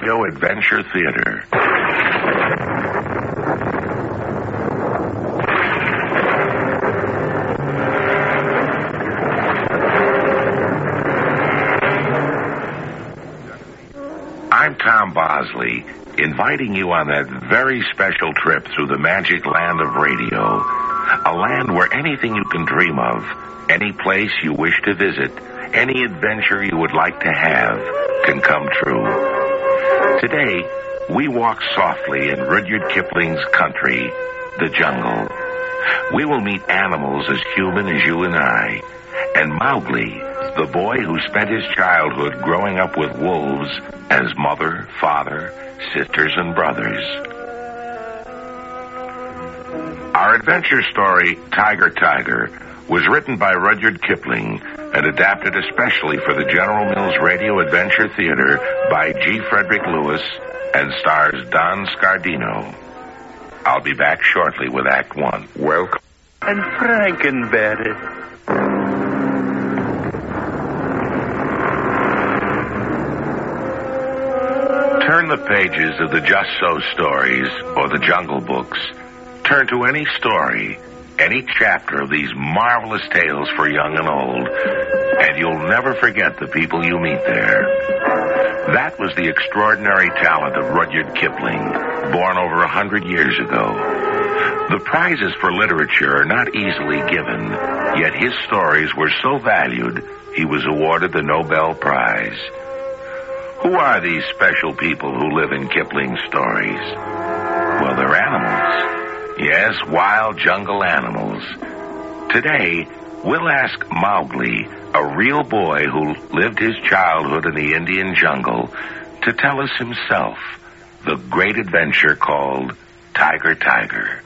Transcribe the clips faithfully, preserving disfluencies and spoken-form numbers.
Radio Adventure Theater. I'm Tom Bosley, inviting you on that very special trip through the magic land of radio. A land where anything you can dream of, any place you wish to visit, any adventure you would like to have, can come true. Today, we walk softly in Rudyard Kipling's country, the jungle. We will meet animals as human as you and I, and Mowgli, the boy who spent his childhood growing up with wolves as mother, father, sisters, and brothers. Our adventure story, Tiger, Tiger, was written by Rudyard Kipling and adapted especially for the General Mills Radio Adventure Theater by G. Frederick Lewis and stars Don Scardino. I'll be back shortly with Act One. Welcome. And Frankenberry. Turn the pages of the Just So stories or the Jungle Books. Turn to any story, any chapter of these marvelous tales for young and old, and you'll never forget the people you meet there. That was the extraordinary talent of Rudyard Kipling, born over a hundred years ago. The prizes for literature are not easily given, yet his stories were so valued, he was awarded the Nobel Prize. Who are these special people who live in Kipling's stories? Well, they're animals. Yes, wild jungle animals. Today, we'll ask Mowgli, a real boy who lived his childhood in the Indian jungle, to tell us himself the great adventure called Tiger, Tiger.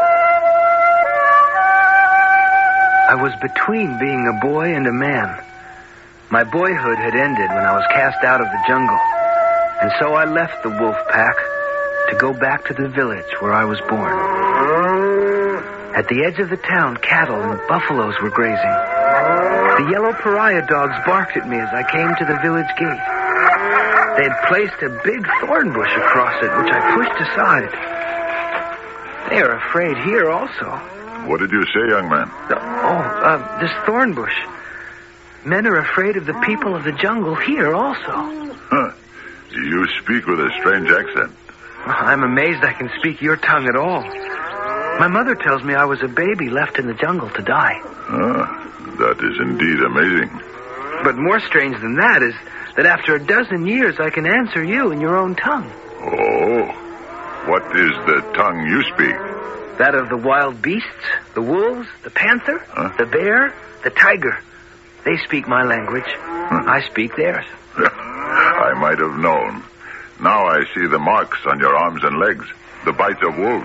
I was between being a boy and a man. My boyhood had ended when I was cast out of the jungle, and so I left the wolf pack to go back to the village where I was born. At the edge of the town, cattle and buffaloes were grazing. The yellow pariah dogs barked at me as I came to the village gate. They had placed a big thorn bush across it, which I pushed aside. They are afraid here also. What did you say, young man? The, oh, uh, this thorn bush. Men are afraid of the people of the jungle here also. Huh. You speak with a strange accent. I'm amazed I can speak your tongue at all. My mother tells me I was a baby left in the jungle to die. Ah, that is indeed amazing. But more strange than that is that after a dozen years I can answer you in your own tongue. Oh, what is the tongue you speak? That of the wild beasts, the wolves, the panther, huh? the bear, the tiger. They speak my language. Hmm. I speak theirs. I might have known. Now I see the marks on your arms and legs, the bites of wolves.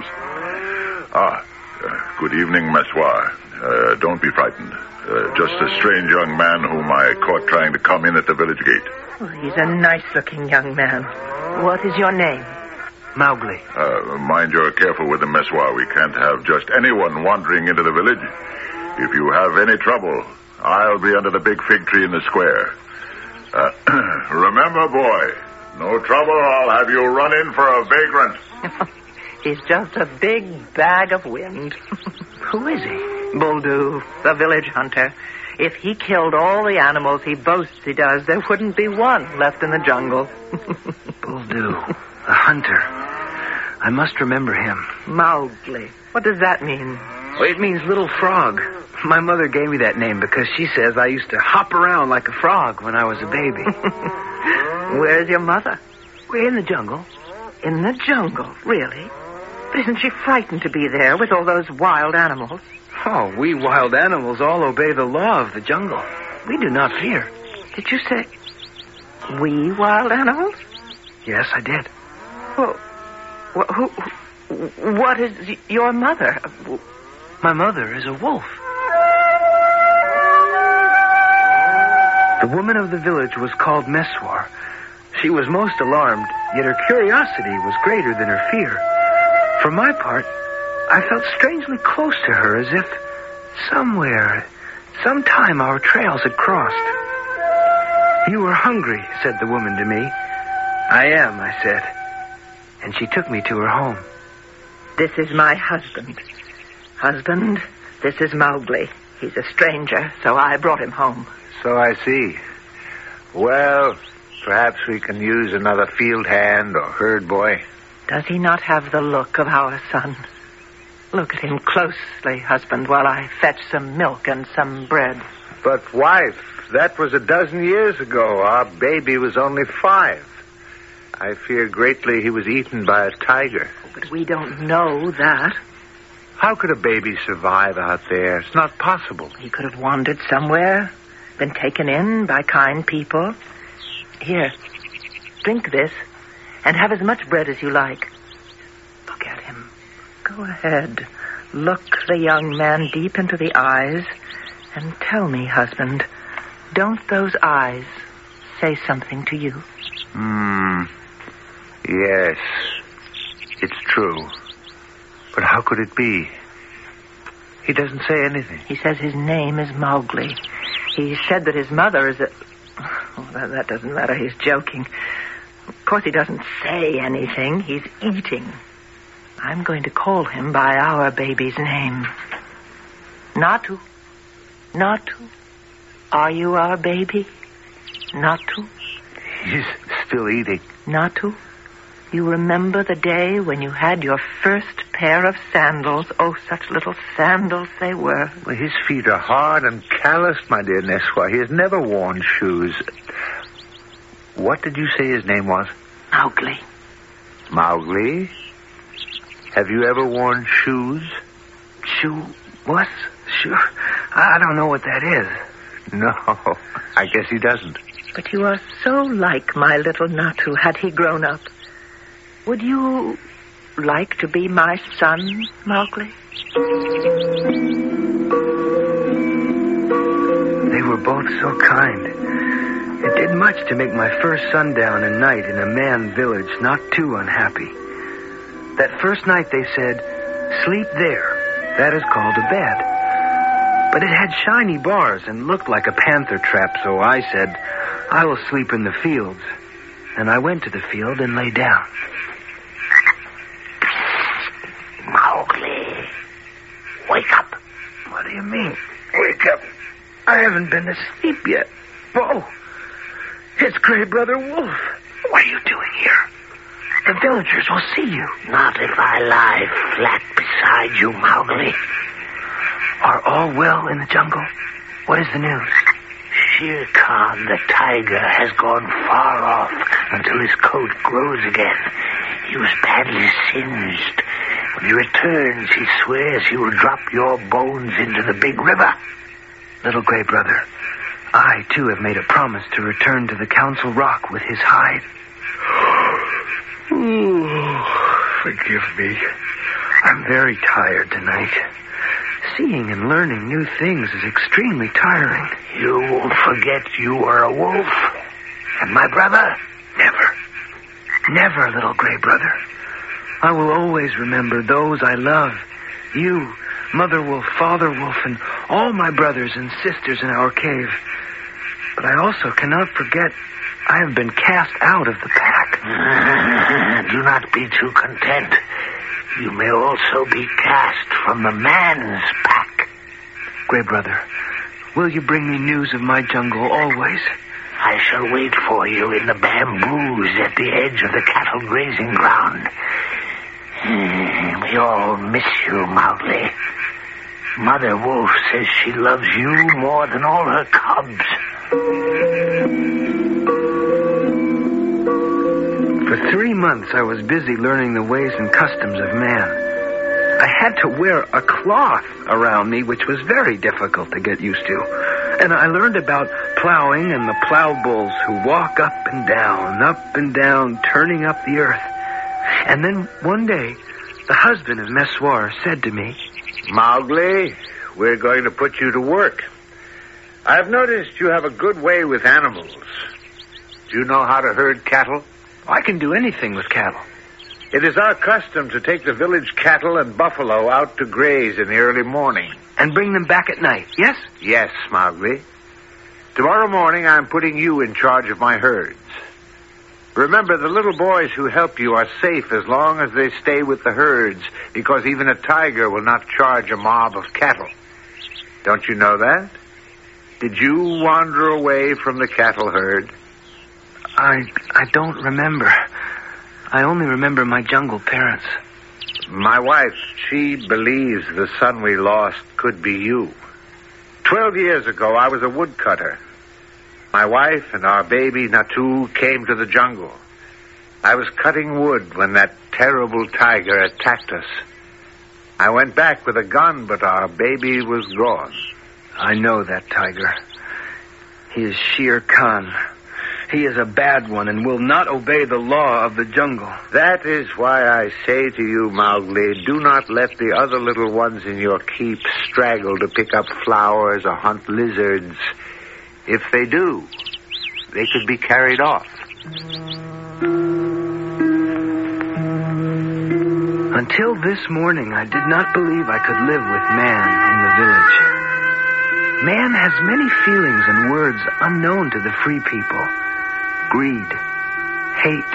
Ah, uh, good evening, Messoir. Uh, don't be frightened. Uh, just a strange young man whom I caught trying to come in at the village gate. Oh, he's a nice-looking young man. What is your name? Mowgli. Uh, mind you're careful with the Messoir. We can't have just anyone wandering into the village. If you have any trouble, I'll be under the big fig tree in the square. Uh, remember, boy, no trouble or I'll have you run in for a vagrant. He's just a big bag of wind. Who is he? Buldeo, the village hunter. If he killed all the animals he boasts he does, there wouldn't be one left in the jungle. Buldeo, the hunter. I must remember him. Mowgli. What does that mean? Well, it means little frog. My mother gave me that name because she says I used to hop around like a frog when I was a baby. Where's your mother? We're in the jungle. In the jungle? Really? But isn't she frightened to be there with all those wild animals? Oh, we wild animals all obey the law of the jungle. We do not fear. Did you say we wild animals? Yes, I did. Well, who, who, what is your mother? My mother is a wolf. The woman of the village was called Messoir. She was most alarmed, yet her curiosity was greater than her fear. For my part, I felt strangely close to her, as if somewhere, sometime our trails had crossed. You were hungry, said the woman to me. I am, I said. And she took me to her home. This is my husband. Husband, this is Mowgli. He's a stranger, so I brought him home. So I see. Well, perhaps we can use another field hand or herd boy. Does he not have the look of our son? Look at him closely, husband, while I fetch some milk and some bread. But, wife, that was a dozen years ago. Our baby was only five. I fear greatly he was eaten by a tiger. But we don't know that. How could a baby survive out there? It's not possible. He could have wandered somewhere, been taken in by kind people. Here, drink this, and have as much bread as you like. Look at him. Go ahead. Look the young man deep into the eyes, and tell me, husband, don't those eyes say something to you? Hmm. Yes, it's true. But how could it be? He doesn't say anything. He says his name is Mowgli. He said that his mother is a... Oh, that, that doesn't matter. He's joking. Of course, he doesn't say anything. He's eating. I'm going to call him by our baby's name. Natu. Natu. Are you our baby? Natu. He's still eating. Natu. You remember the day when you had your first pair of sandals? Oh, such little sandals they were. Well, his feet are hard and calloused, my dear Nesswa. He has never worn shoes. What did you say his name was? Mowgli. Mowgli? Have you ever worn shoes? Shoe? What? Shoe? I don't know what that is. No, I guess he doesn't. But you are so like my little Natu had he grown up. Would you like to be my son, Mowgli? They were both so kind. It did much to make my first sundown and night in a man village not too unhappy. That first night they said, sleep there. That is called a bed. But it had shiny bars and looked like a panther trap, so I said, I will sleep in the fields. And I went to the field and lay down. Mowgli, wake up. What do you mean, wake up? I haven't been asleep yet. Oh, it's Gray Brother Wolf. What are you doing here? The villagers will see you. Not if I lie flat beside you, Mowgli. Are all well in the jungle? What is the news? Shere Khan, the tiger, has gone far off until his coat grows again. He was badly singed. When he returns, he swears he will drop your bones into the big river. Little Gray Brother, I, too, have made a promise to return to the Council Rock with his hide. Ooh, forgive me. I'm very tired tonight. Seeing and learning new things is extremely tiring. You won't forget you are a wolf. And my brother? Never. Never, little Gray Brother. I will always remember those I love. You, Mother Wolf, Father Wolf, and all my brothers and sisters in our cave. But I also cannot forget I have been cast out of the pack. Do not be too content. You may also be cast from the man's pack. Gray Brother, will you bring me news of my jungle always? I shall wait for you in the bamboos at the edge of the cattle grazing ground. We all miss you, Mowgli. Mother Wolf says she loves you more than all her cubs. For three months, I was busy learning the ways and customs of man. I had to wear a cloth around me, which was very difficult to get used to. And I learned about plowing and the plow bulls who walk up and down, up and down, turning up the earth. And then one day, the husband of Meswar said to me, Mowgli, we're going to put you to work. I've noticed you have a good way with animals. Do you know how to herd cattle? I can do anything with cattle. It is our custom to take the village cattle and buffalo out to graze in the early morning. And bring them back at night, yes? Yes, Mowgli. Tomorrow morning I'm putting you in charge of my herds. Remember, the little boys who help you are safe as long as they stay with the herds, because even a tiger will not charge a mob of cattle. Don't you know that? Did you wander away from the cattle herd? I I don't remember. I only remember my jungle parents. My wife, she believes the son we lost could be you. Twelve years ago, I was a woodcutter. My wife and our baby, Natu, came to the jungle. I was cutting wood when that terrible tiger attacked us. I went back with a gun, but our baby was gone. I know that tiger. He is Shere Khan. He is a bad one and will not obey the law of the jungle. That is why I say to you, Mowgli, do not let the other little ones in your keep straggle to pick up flowers or hunt lizards. If they do, they could be carried off. Until this morning, I did not believe I could live with man in the village. Man has many feelings and words unknown to the free people. Greed, hate.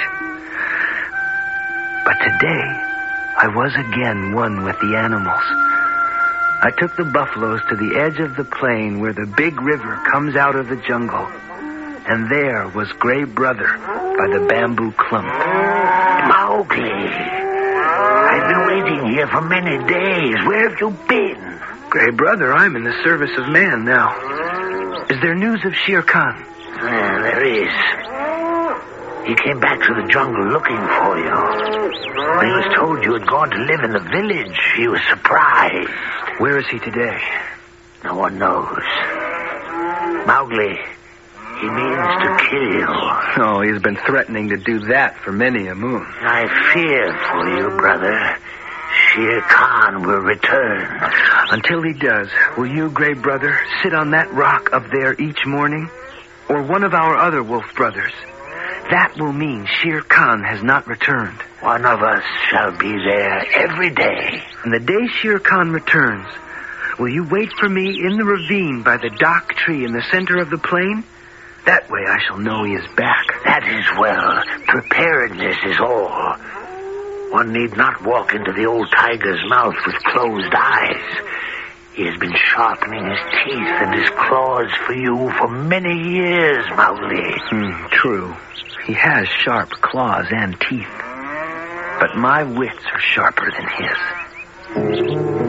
But today, I was again one with the animals. I took the buffaloes to the edge of the plain where the big river comes out of the jungle. And there was Gray Brother by the bamboo clump. Mowgli, I've been waiting here for many days. Where have you been? Gray Brother, I'm in the service of man now. Is there news of Shere Khan? Uh, there is. He came back to the jungle looking for you. When he was told you had gone to live in the village, he was surprised. Where is he today? No one knows. Mowgli, he means to kill you. Oh, he's been threatening to do that for many a moon. I fear for you, brother. Shere Khan will return. Until he does, will you, Gray Brother, sit on that rock up there each morning? Or one of our other wolf brothers? That will mean Shere Khan has not returned. One of us shall be there every day. And the day Shere Khan returns, will you wait for me in the ravine by the dock tree in the center of the plain? That way I shall know he is back. That is well. Preparedness is all. One need not walk into the old tiger's mouth with closed eyes. He has been sharpening his teeth and his claws for you for many years, Mowgli. Hmm, true. He has sharp claws and teeth. But my wits are sharper than his.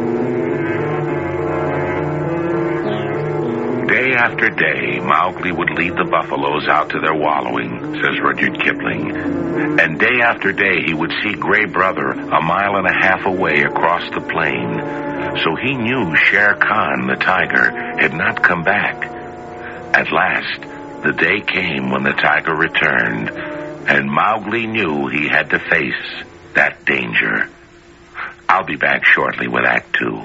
Day after day, Mowgli would lead the buffaloes out to their wallowing, says Rudyard Kipling. And day after day, he would see Gray Brother a mile and a half away across the plain. So he knew Shere Khan, the tiger, had not come back. At last, the day came when the tiger returned, and Mowgli knew he had to face that danger. I'll be back shortly with Act Two.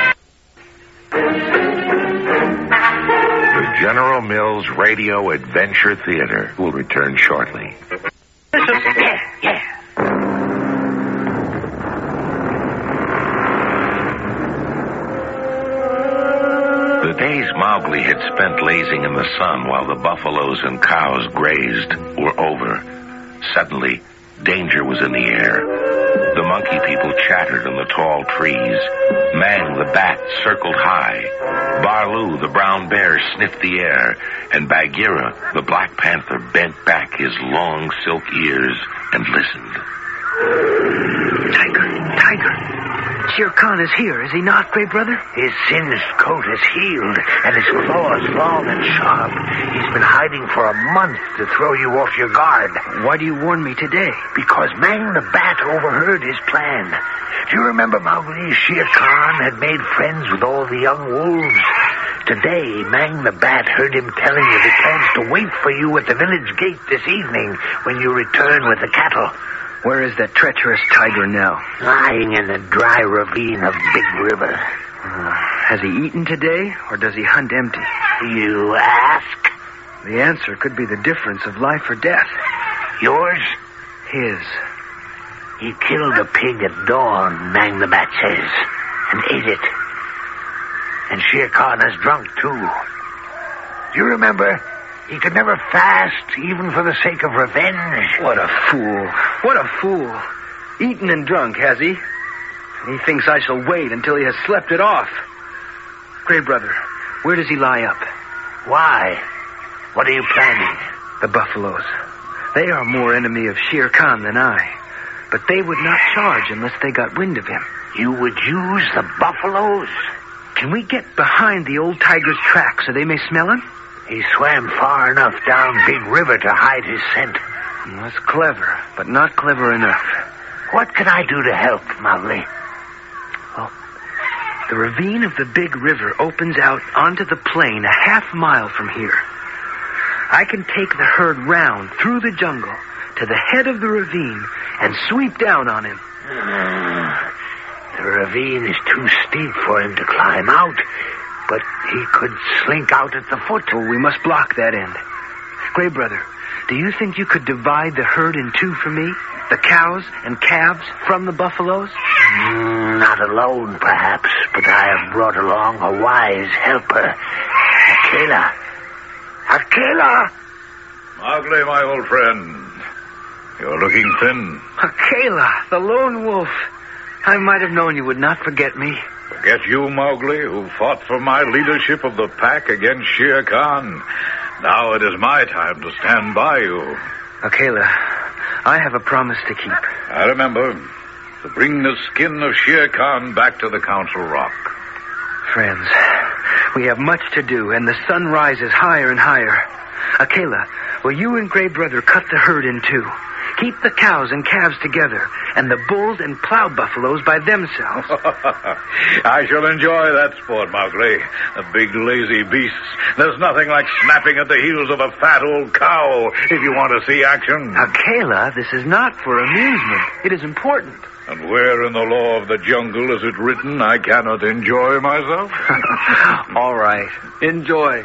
The General Mills Radio Adventure Theater will return shortly. Yeah, yeah. The days Mowgli had spent lazing in the sun while the buffaloes and cows grazed were over. Suddenly, danger was in the air. The monkey people chattered in the tall trees. Mang the bat circled high. Barlu the brown bear sniffed the air. And Bagheera the black panther bent back his long silk ears and listened. Tiger, tiger. Shere Khan is here, is he not, Gray Brother? His singed coat has healed, and his claws long and sharp. He's been hiding for a month to throw you off your guard. Why do you warn me today? Because Mang the Bat overheard his plan. Do you remember, Mowgli, Shere Khan had made friends with all the young wolves? Today, Mang the Bat heard him telling you he plans to wait for you at the village gate this evening when you return with the cattle. Where is that treacherous tiger now? Lying in the dry ravine of Big River. Uh, has he eaten today, or does he hunt empty? You ask? The answer could be the difference of life or death. Yours? His. He killed a pig at dawn, Mang the Bat says, and ate it. And Shere Khan has drunk, too. Do you remember? He could never fast, even for the sake of revenge. What a fool. What a fool. Eaten and drunk, has he? And he thinks I shall wait until he has slept it off. Gray Brother, where does he lie up? Why? What are you planning? The buffaloes. They are more enemy of Shere Khan than I. But they would not charge unless they got wind of him. You would use the buffaloes? Can we get behind the old tiger's track so they may smell him? He swam far enough down Big River to hide his scent. Mm, that's clever, but not clever enough. What can I do to help, Mowgli? Well, the ravine of the Big River opens out onto the plain a half mile from here. I can take the herd round through the jungle to the head of the ravine and sweep down on him. Uh, the ravine is too steep for him to climb out, but he could slink out at the foot. Oh, we must block that end. Gray Brother, do you think you could divide the herd in two for me? The cows and calves from the buffaloes? Mm, not alone, perhaps, but I have brought along a wise helper. Akela. Akela! Mowgli, my old friend. You're looking thin. Akela, the lone wolf. I might have known you would not forget me. Forget you, Mowgli, who fought for my leadership of the pack against Shere Khan. Now it is my time to stand by you. Akela, I have a promise to keep. I remember. To bring the skin of Shere Khan back to the Council Rock. Friends, we have much to do, and the sun rises higher and higher. Akela, will you and Gray Brother cut the herd in two? Keep the cows and calves together, and the bulls and plow buffaloes by themselves. I shall enjoy that sport, Mowgli. The big lazy beasts. There's nothing like snapping at the heels of a fat old cow if you want to see action. Akela, this is not for amusement. It is important. And where in the law of the jungle is it written I cannot enjoy myself? All right. Enjoy.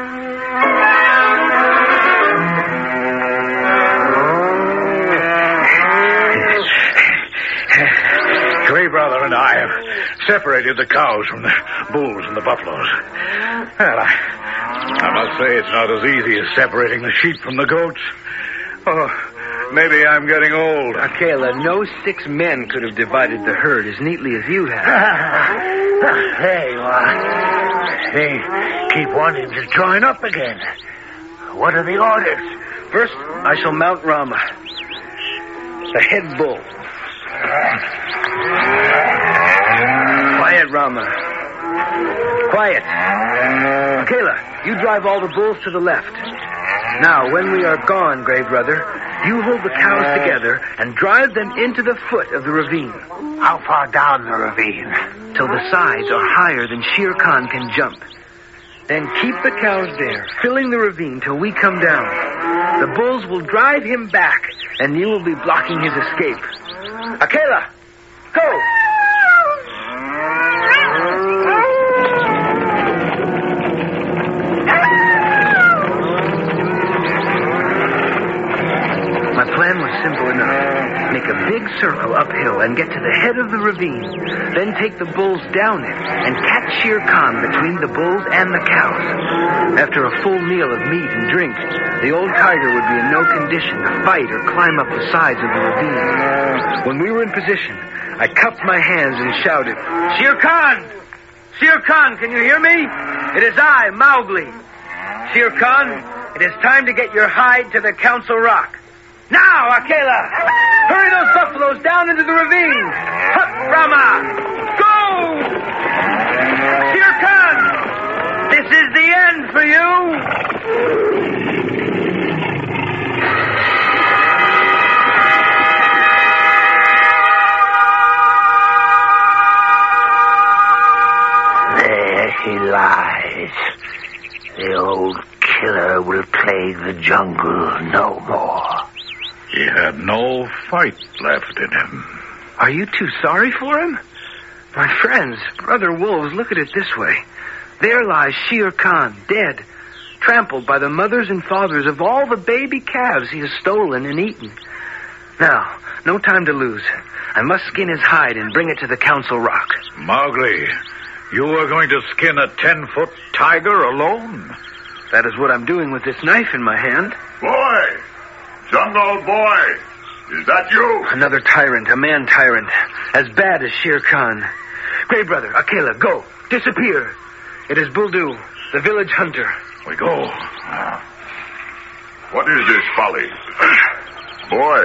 Gray Brother and I have separated the cows from the bulls and the buffaloes. Well, I, I must say it's not as easy as separating the sheep from the goats. Oh, maybe I'm getting old. Akela, no six men could have divided the herd as neatly as you have. Hey, uh, they keep wanting to join up again. What are the orders? First, I shall mount Rama, the head bull. Quiet, Rama. Quiet. Akela, you drive all the bulls to the left. Now, when we are gone, Gray Brother, you hold the cows together and drive them into the foot of the ravine. How far down the ravine? Till the sides are higher than Shere Khan can jump. Then keep the cows there, filling the ravine till we come down. The bulls will drive him back, and you will be blocking his escape. Akela, go! My plan was simple enough. Make a big circle uphill and get to the head of the ravine. Then take the bulls down it and catch Shere Khan between the bulls and the cows. After a full meal of meat and drink, the old tiger would be in no condition to fight or climb up the sides of the ravine. When we were in position, I cupped my hands and shouted, Shere Khan! Shere Khan, can you hear me? It is I, Mowgli. Shere Khan, it is time to get your hide to the Council Rock. Now, Akela! Hurry those buffaloes down into the ravine! Hup, Rama! Go! Shere Khan! This is the end for you! There he lies. The old killer will plague the jungle no more. He had no fight left in him. Are you too sorry for him? My friends, brother wolves, look at it this way. There lies Shere Khan, dead, trampled by the mothers and fathers of all the baby calves he has stolen and eaten. Now, no time to lose. I must skin his hide and bring it to the Council Rock. Mowgli, you are going to skin a ten-foot tiger alone? That is what I'm doing with this knife in my hand. Boy! Jungle Boy! Is that you? Another tyrant, a man tyrant, as bad as Shere Khan. Gray Brother, Akela, go. Disappear. It is Buldu, the village hunter. We go. What is this folly? Boy.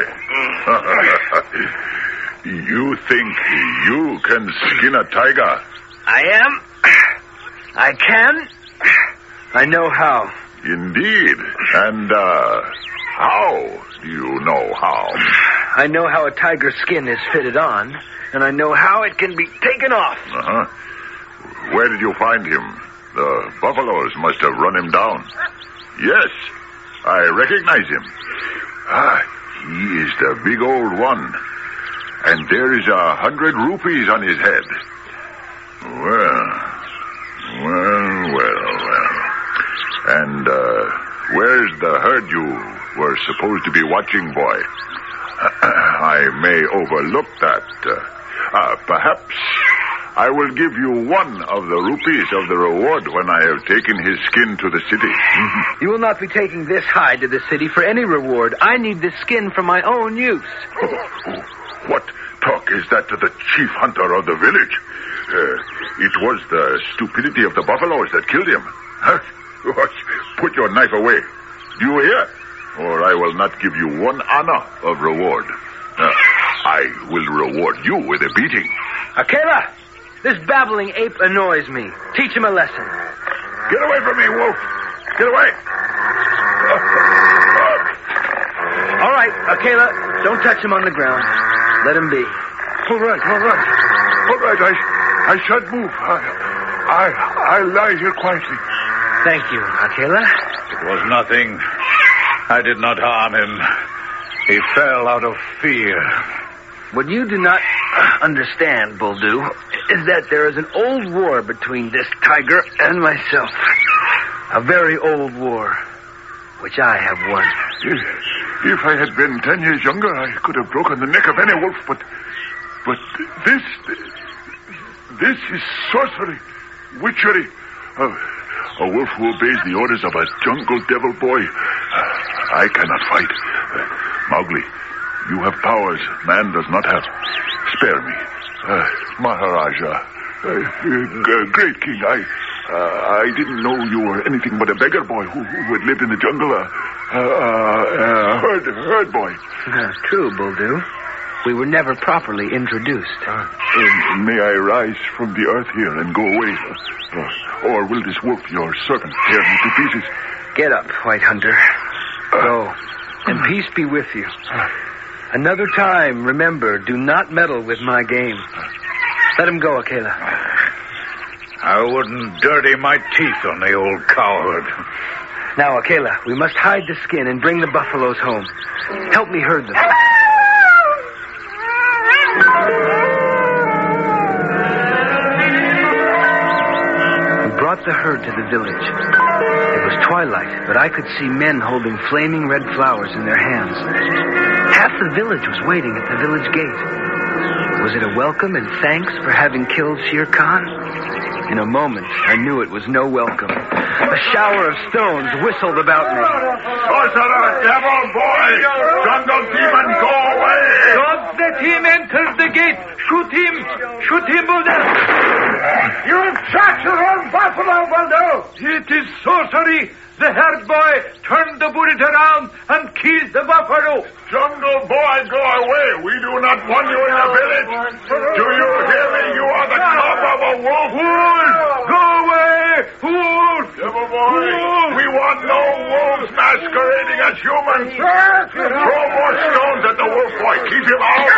You think you can skin a tiger? I am. I can. I know how. Indeed. And, uh, how do you know how? I know how a tiger's skin is fitted on, and I know how it can be taken off. Uh-huh. Where did you find him? The buffaloes must have run him down. Yes, I recognize him. Ah, he is the big old one. And there is a hundred rupees on his head. Well, well, well, well. And, uh, where's the herd you were supposed to be watching, boy? I may overlook that. Uh, uh, perhaps I will give you one of the rupees of the reward when I have taken his skin to the city. You will not be taking this hide to the city for any reward. I need this skin for my own use. What talk is that to the chief hunter of the village? Uh, it was the stupidity of the buffaloes that killed him. Huh? Put your knife away. Do you hear? Or I will not give you one anna of reward. Uh, I will reward you with a beating. Akela! This babbling ape annoys me. Teach him a lesson. Get away from me, Wolf. Get away. All right, Akela, don't touch him on the ground. Let him be. All right, all right. All right, I, I shan't move. I, I, I'll lie here quietly. Thank you, Akela. It was nothing. I did not harm him. He fell out of fear. What you do not understand, Buldu, is that there is an old war between this tiger and myself. A very old war, which I have won. If I had been ten years younger, I could have broken the neck of any wolf, but... But this... This is sorcery, witchery. Uh, a wolf who obeys the orders of a jungle devil boy. Uh, I cannot fight. Uh, Mowgli, you have powers man does not have. Spare me. Uh, Maharaja, uh, uh, great king, I uh, I didn't know you were anything but a beggar boy who, who had lived in the jungle. A uh, uh, uh, herd, herd boy. Uh, true, Buldu. We were never properly introduced. Uh, uh, may I rise from the earth here and go away? Uh, or will this wolf, your servant, tear me to pieces? Get up, White Hunter. Go, and peace be with you. Another time, remember, do not meddle with my game. Let him go, Akela. I wouldn't dirty my teeth on the old coward. Now, Akela, we must hide the skin and bring the buffaloes home. Help me herd them. We brought the herd to the village. It was twilight, but I could see men holding flaming red flowers in their hands. Half the village was waiting at the village gate. Was it a welcome and thanks for having killed Shere Khan? In a moment, I knew it was no welcome. A shower of stones whistled about me. Sorcerer, devil boy, jungle demon, go away! Don't let him enter the gate. Shoot him. Shoot him, Buldu. You shot your own buffalo, Buldu. It is sorcery. The herd boy turned the bullet around and killed the buffalo. Jungle boy, go away. We do not want you in the village. Do you hear me? You are the cub of a wolf. Wolf! Go away! Wolf! Devil boy, wolf. We want no wolves masquerading as humans. Throw more stones at the wolf boy. Keep him out.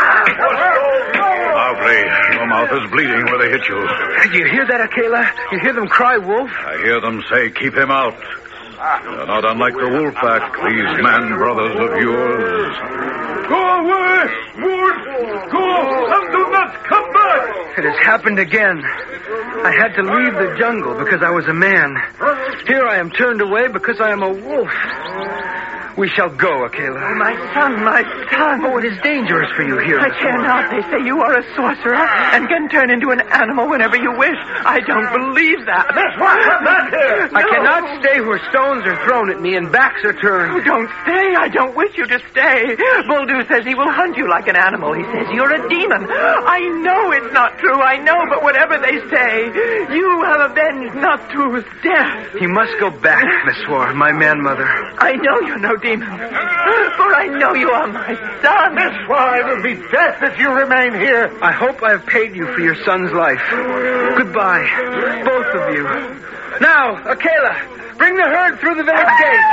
Mowgli, your mouth is bleeding where they hit you. Do you hear that, Akela? You hear them cry, wolf? I hear them say, keep him out. They're not unlike the wolf pack, these man brothers of yours. Go away, wolf! Go and do not come back! It has happened again. I had to leave the jungle because I was a man. Here I am turned away because I am a wolf. We shall go, Akela. Oh, my son, my son. Oh, it is dangerous for you here. I cannot. They say you are a sorcerer and can turn into an animal whenever you wish. I don't believe that. Miss Swan, come back here. I cannot stay where stones are thrown at me and backs are turned. Oh, don't stay. I don't wish you to stay. Buldu says he will hunt you like an animal. He says you're a demon. I know it's not true. I know, but whatever they say, you have avenged Natu's death. He must go back, Miss War, my man-mother. I know you're no demon, for I know you are my son. Miss War, it will be death if you remain here. I hope I have paid you for your son's life. Goodbye, both of you. Now, Akela, bring the herd through the village gate.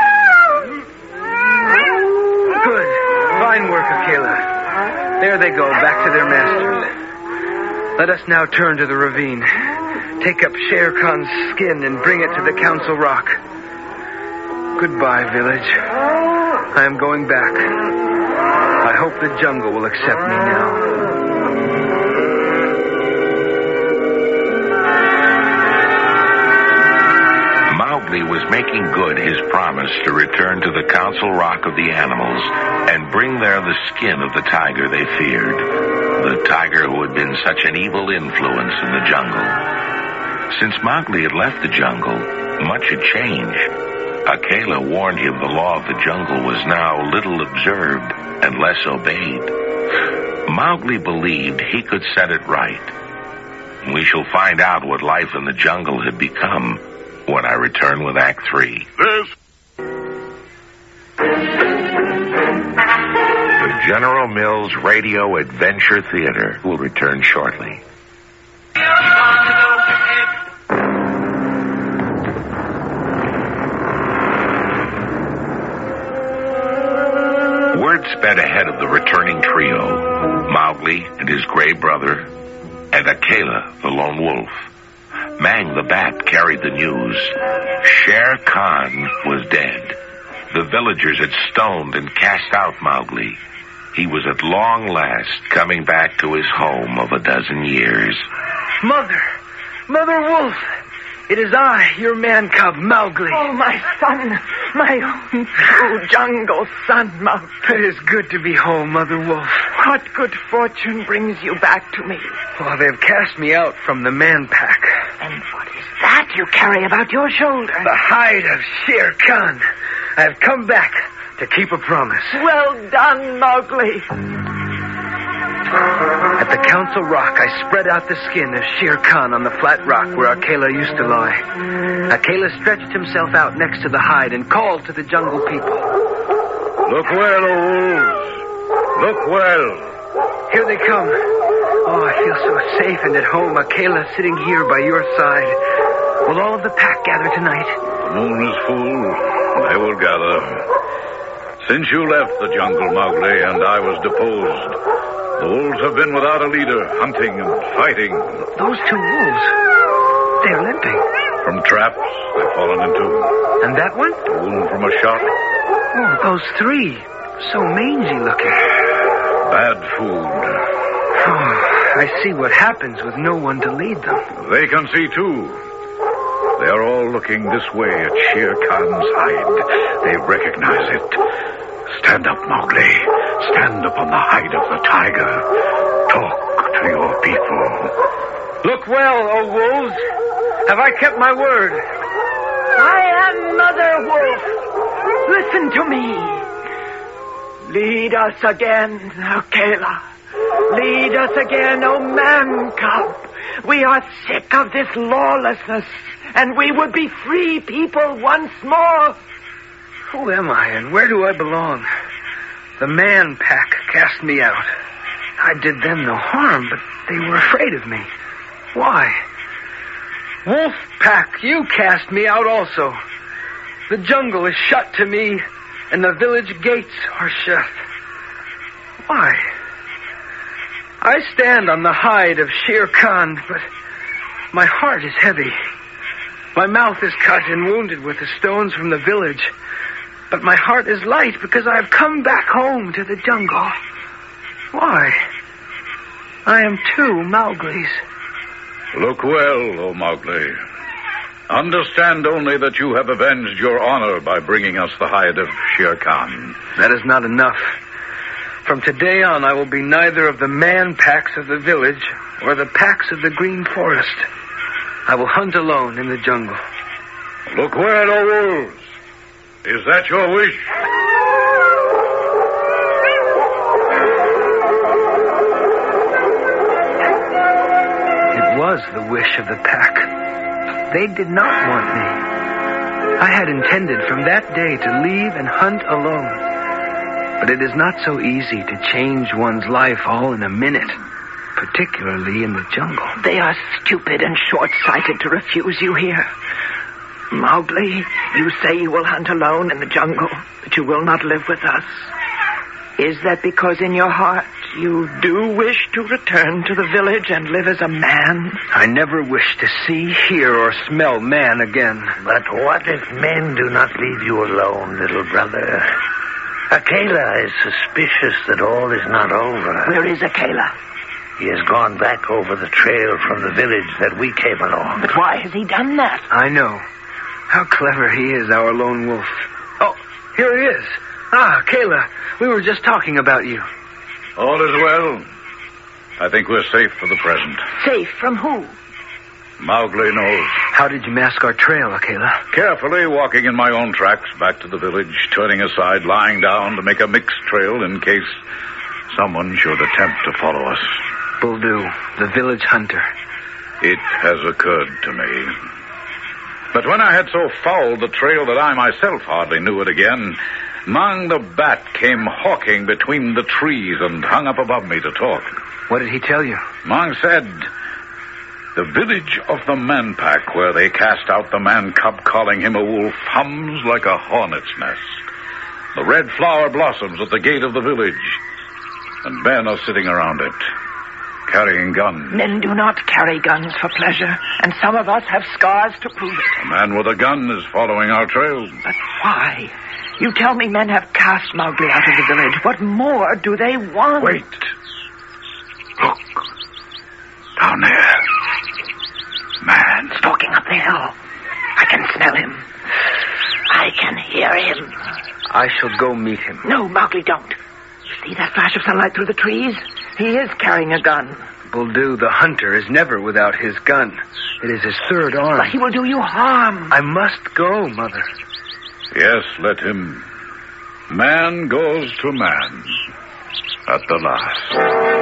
Good. Fine work, Akela. There they go, back to their masters. Let us now turn to the ravine. Take up Shere Khan's skin and bring it to the Council Rock. Goodbye, village. I am going back. I hope the jungle will accept me now. Mowgli was making good his promise to return to the Council Rock of the Animals and bring there the skin of the tiger they feared. The tiger who had been such an evil influence in the jungle. Since Mowgli had left the jungle, much had changed. Akela warned him the law of the jungle was now little observed and less obeyed. Mowgli believed he could set it right. We shall find out what life in the jungle had become when I return with Act Three. This. The General Mills Radio Adventure Theater will return shortly. Word sped ahead of the returning trio, Mowgli and his gray brother, and Akela, the lone wolf. Mang the bat carried the news. Shere Khan was dead. The villagers had stoned and cast out Mowgli. He was at long last coming back to his home of a dozen years. Mother! Mother Wolf! It is I, your man cub, Mowgli. Oh, my son, my own true jungle son, Mowgli. It is good to be home, Mother Wolf. What good fortune brings you back to me? Oh, they have cast me out from the man pack. And what is that you carry about your shoulder? The hide of Shere Khan. I have come back to keep a promise. Well done, Mowgli. At the Council Rock, I spread out the skin of Shere Khan on the flat rock where Akela used to lie. Akela stretched himself out next to the hide and called to the jungle people. Look well, O wolves. Look well. Here they come. Oh, I feel so safe and at home, Akela sitting here by your side. Will all of the pack gather tonight? The moon is full. They will gather. Since you left the jungle, Mowgli, and I was deposed, the wolves have been without a leader, hunting and fighting. Those two wolves, they're limping. From traps they've fallen into. And that one? A wound from a shot. Oh, those three, so mangy looking. Bad food. Oh, I see what happens with no one to lead them. They can see, too. They are all looking this way at Shere Khan's hide. They recognize it. Stand up, Mowgli. Stand up on the hide of the tiger. Talk to your people. Look well, O wolves. Have I kept my word? I am Mother Wolf. Listen to me. Lead us again, Akela. Lead us again, O man cub. We are sick of this lawlessness, and we would be free people once more. Who am I, and where do I belong? The man pack cast me out. I did them no harm, but they were afraid of me. Why? Wolf pack, you cast me out also. The jungle is shut to me, and the village gates are shut. Why? I stand on the hide of Shere Khan, but my heart is heavy. My mouth is cut and wounded with the stones from the village, but my heart is light because I have come back home to the jungle. Why? I am two Mowglis. Look well, O Mowgli. Understand only that you have avenged your honor by bringing us the hide of Shere Khan. That is not enough. From today on, I will be neither of the man packs of the village or the packs of the green forest. I will hunt alone in the jungle. Look where, O wolves. Is that your wish? It was the wish of the pack. They did not want me. I had intended from that day to leave and hunt alone. But it is not so easy to change one's life all in a minute, particularly in the jungle. They are stupid and short-sighted to refuse you here. Mowgli, you say you will hunt alone in the jungle, but you will not live with us. Is that because in your heart you do wish to return to the village and live as a man? I never wish to see, hear, or smell man again. But what if men do not leave you alone, little brother? Akela is suspicious that all is not over. Where is Akela? He has gone back over the trail from the village that we came along. But why has he done that? I know. How clever he is, our lone wolf. Oh, here he is. Ah, Kayla, we were just talking about you. All is well. I think we're safe for the present. Safe from who? Mowgli knows. How did you mask our trail, Akela? Carefully, walking in my own tracks back to the village, turning aside, lying down to make a mixed trail in case someone should attempt to follow us. Buldeo, the village hunter. It has occurred to me. But when I had so fouled the trail that I myself hardly knew it again, Mang the Bat came hawking between the trees and hung up above me to talk. What did he tell you? Mang said, the village of the Man Pack, where they cast out the man cub calling him a wolf, hums like a hornet's nest. The red flower blossoms at the gate of the village, and men are sitting around it, carrying guns. Men do not carry guns for pleasure, and some of us have scars to prove it. A man with a gun is following our trail. But why? You tell me men have cast Mowgli out of the village. What more do they want? Wait. Look. Down there. Man. Stalking up the hill. I can smell him. I can hear him. I shall go meet him. No, Mowgli, don't. You see that flash of sunlight through the trees? He is carrying a gun. Buldeo, the hunter, is never without his gun. It is his third arm. But he will do you harm. I must go, Mother. Yes, let him. Man goes to man. At the last.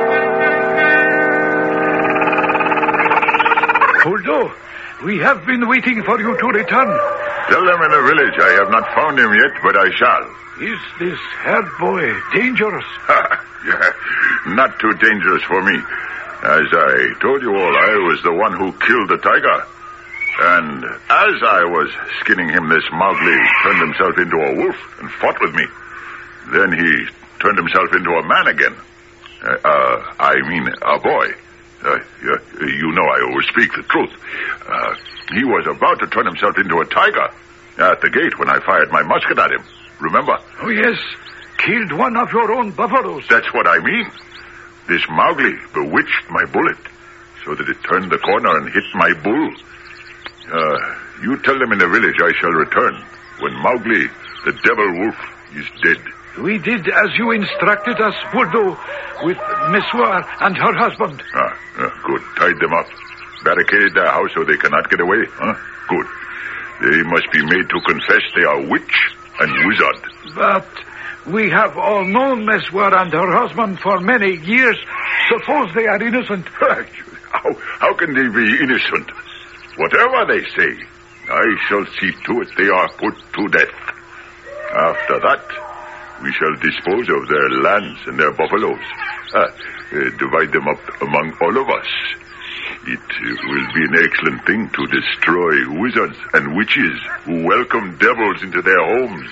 Buldeo, we have been waiting for you to return. Tell them in the village I have not found him yet, but I shall. Is this herd boy dangerous? Yeah, not too dangerous for me. As I told you all, I was the one who killed the tiger. And as I was skinning him, this Mowgli turned himself into a wolf and fought with me. Then he turned himself into a man again. Uh, uh I mean, a boy. Uh, you, you know I always speak the truth. Uh, he was about to turn himself into a tiger at the gate when I fired my musket at him. Remember? Oh, yes. Killed one of your own buffaloes. That's what I mean. This Mowgli bewitched my bullet so that it turned the corner and hit my bull. Uh, you tell them in the village I shall return when Mowgli, the devil wolf, is dead. We did as you instructed us, Buldeo, with Meswar and her husband. Ah, uh, good. Tied them up. Barricaded their house so they cannot get away. Huh? Good. They must be made to confess they are witch and wizard. But we have all known Meswar and her husband for many years. Suppose they are innocent. how, how can they be innocent? Whatever they say, I shall see to it they are put to death. After that, we shall dispose of their lands and their buffaloes. Uh, uh, divide them up among all of us. It uh, will be an excellent thing to destroy wizards and witches who welcome devils into their homes.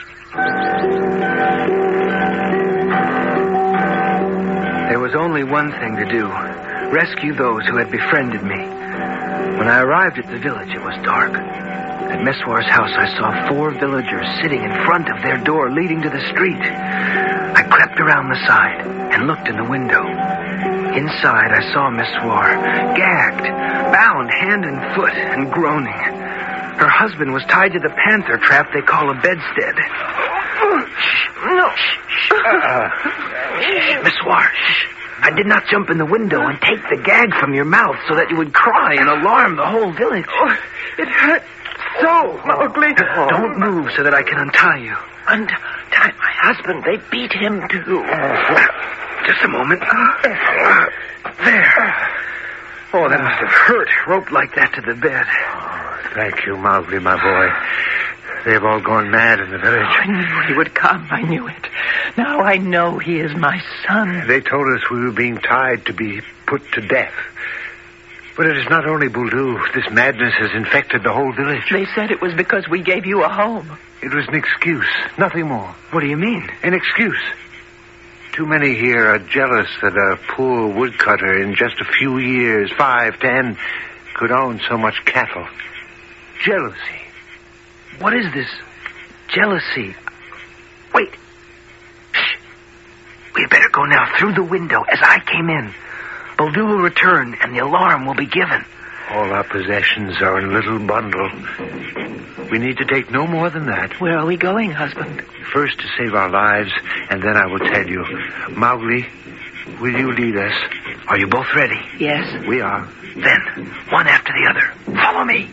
There was only one thing to do. Rescue those who had befriended me. When I arrived at the village, it was dark. At Meswar's house, I saw four villagers sitting in front of their door leading to the street. I crept around the side and looked in the window. Inside, I saw Meswar, gagged, bound hand and foot, and groaning. Her husband was tied to the panther trap they call a bedstead. No. Uh, Miss War, I did not jump in the window and take the gag from your mouth so that you would cry and alarm the whole village. Oh, it hurts so, Mowgli. Don't move so that I can untie you. Untie my husband. They beat him, too. Just a moment. Uh, there. Oh, that must have hurt, roped like that to the bed. Oh, thank you, Mowgli, my boy. They've all gone mad in the village. I knew he would come. I knew it. Now I know he is my son. They told us we were being tied to be put to death. But it is not only Buldeo. This madness has infected the whole village. They said it was because we gave you a home. It was an excuse, nothing more. What do you mean? An excuse. Too many here are jealous that a poor woodcutter in just a few years, five, ten, could own so much cattle. Jealousy. What is this? Jealousy. Wait. Shh. We had better go now through the window as I came in. Buldeo will return and the alarm will be given. All our possessions are in a little bundle. We need to take no more than that. Where are we going, husband? First to save our lives, and then I will tell you. Mowgli, will you lead us? Are you both ready? Yes. We are. Then, one after the other. Follow me.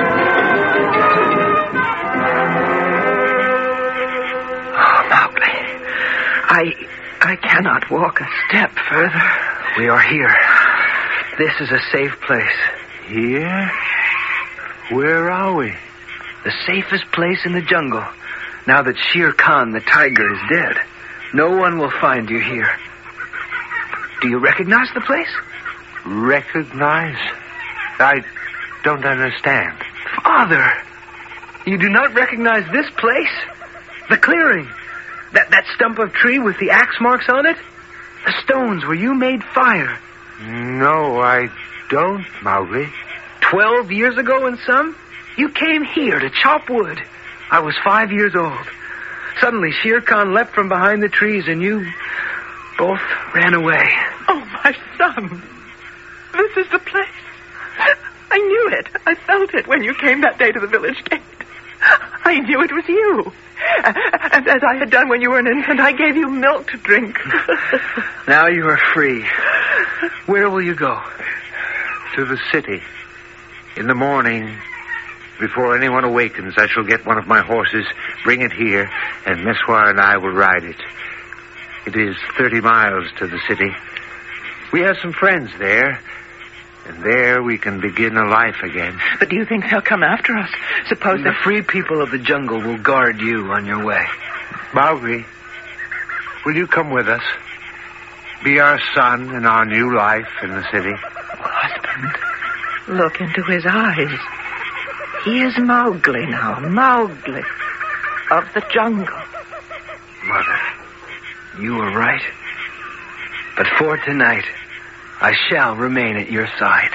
Oh, Mowgli. I... I cannot walk a step further. We are here. This is a safe place. Here? Where are we? The safest place in the jungle. Now that Shere Khan, the tiger, is dead, no one will find you here. Do you recognize the place? Recognize? I don't understand. Father, you do not recognize this place? The clearing. That, that stump of tree with the axe marks on it? The stones where you made fire. No, I don't, Mowgli. Twelve years ago and some, you came here to chop wood. I was five years old. Suddenly, Shere Khan leapt from behind the trees and you both ran away. Oh, my son. This is the place. I knew it. I felt it when you came that day to the village gate. I knew it was you. And as I had done when you were an infant, I gave you milk to drink. Now you are free. Where will you go? To the city. In the morning, before anyone awakens, I shall get one of my horses, bring it here, and Meswar and I will ride it. It is thirty miles to the city. We have some friends there, and there we can begin a life again. But do you think they'll come after us? Suppose the free people of the jungle will guard you on your way. Mowgli, will you come with us? Be our son in our new life in the city. Husband, look into his eyes. He is Mowgli now, Mowgli of the jungle. Mother, you were right. But for tonight, I shall remain at your side.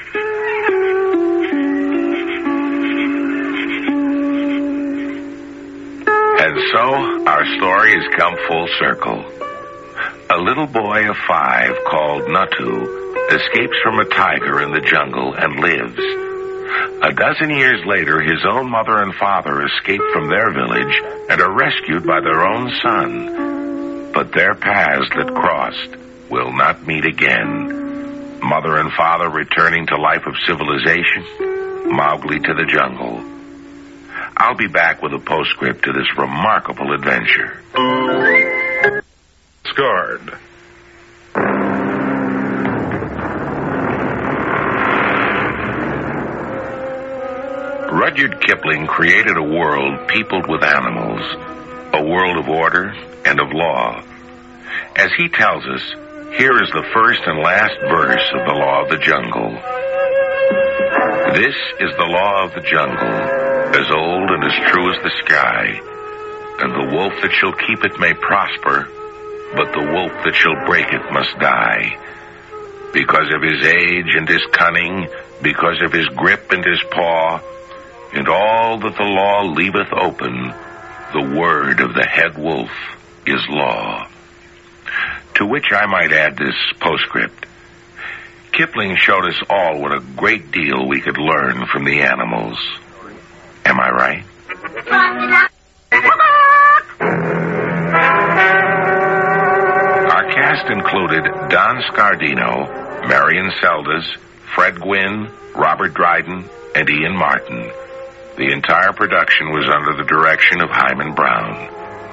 And so, our story has come full circle. A little boy of five called Natu escapes from a tiger in the jungle and lives. A dozen years later, his own mother and father escape from their village and are rescued by their own son. But their paths that crossed will not meet again. Mother and father returning to life of civilization, Mowgli to the jungle. I'll be back with a postscript to this remarkable adventure. Scarred. Rudyard Kipling created a world peopled with animals, a world of order and of law. As he tells us, here is the first and last verse of the Law of the Jungle. This is the law of the jungle, as old and as true as the sky. And the wolf that shall keep it may prosper, but the wolf that shall break it must die. Because of his age and his cunning, because of his grip and his paw, and all that the law leaveth open, the word of the head wolf is law. To which I might add this postscript. Kipling showed us all what a great deal we could learn from the animals. Am I right? Our cast included Don Scardino, Marion Seldes, Fred Gwynn, Robert Dryden, and Ian Martin. The entire production was under the direction of Hyman Brown.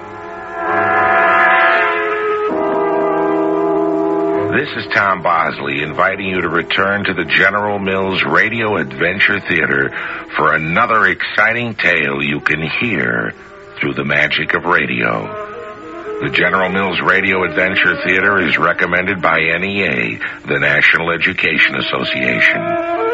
This is Tom Bosley inviting you to return to the General Mills Radio Adventure Theater for another exciting tale you can hear through the magic of radio. The General Mills Radio Adventure Theater is recommended by N E A, the National Education Association.